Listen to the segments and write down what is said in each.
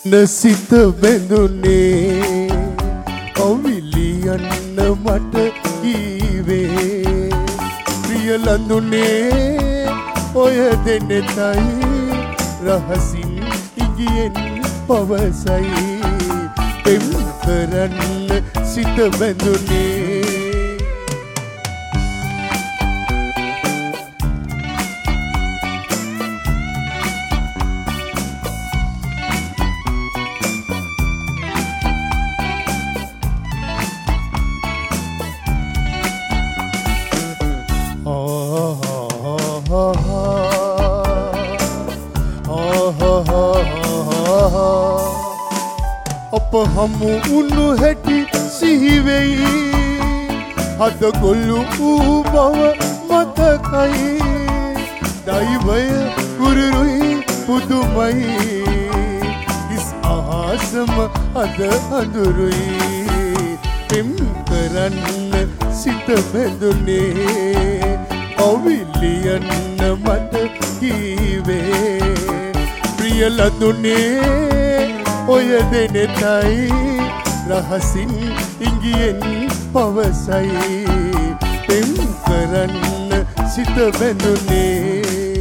නසිත බැඳුනේ ඔවිලියන්න මට කීවේ ප්‍රිය ලඳුනේ ඔය දෙනෙතයි රහසින් ඉගියෙන් පවසයි පෙම් කරන්න සිත බැඳුනේ අප හමු උණු හැටි සිහිවෙයි හද ගොල්ලු වූ බව මතකයි දෛවය කුරුරුයි පුදුමයි ඉස් අහසම අද අඳුරුයි පෙම් කරන්න සිත බැඳුනේ ඔවිලියන්න මට කීවේ ප්‍රිය ලඳුනේ ඔය දෙනෙතයි රහසින් ඉංගියෙන් පවසයි පෙම් කරන්න සිත බැඳුනේ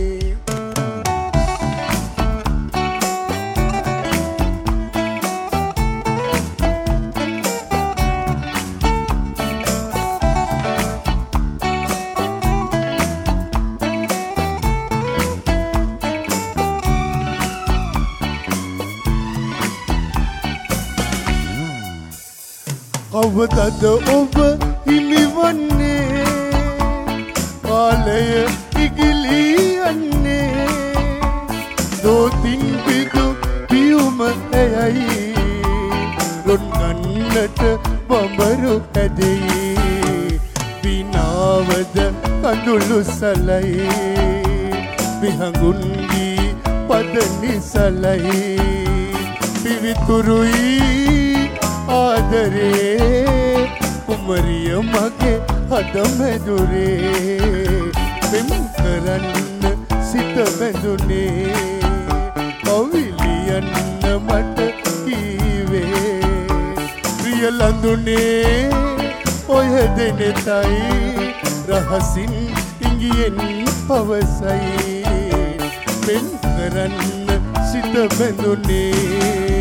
කවදද ඔබ හිමිවන්නේ කාලය ඉගිලී යන්නේ දෝතින් පිදු පියුම ඇයයි රොන් ගන්නට බඹරු ඇදෙයි විනාවද කඳුළු සලයි විහඟුන්ගී පද නිසලයි පිවිතුරුයි ආදරේ කුමරිය මගේ හද මැදුරේ පෙම් කරන්න සිත බැඳුනේ ඔවිලියන්න මට කීවේ ප්‍රිය ලඳුනේ ඔය දෙනෙතයි රහසින් ඉංගියෙන් පවසයි පෙම් කරන්න සිත බැඳුනේ